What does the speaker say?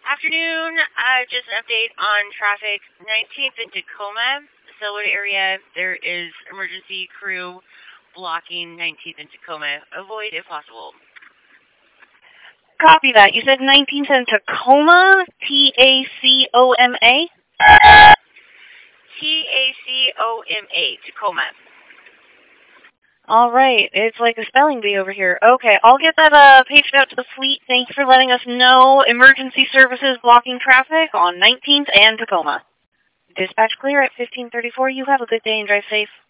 Afternoon, just an update on traffic. 19th in Tacoma, Selwood area. There is emergency crew blocking 19th in Tacoma. Avoid if possible. Copy that. You said 19th in Tacoma? Tacoma? Tacoma, Tacoma. All right. It's like a spelling bee over here. Okay, I'll get that paged out to the fleet. Thanks for letting us know. Emergency services blocking traffic on 19th and Tacoma. Dispatch clear at 1534. You have a good day and drive safe.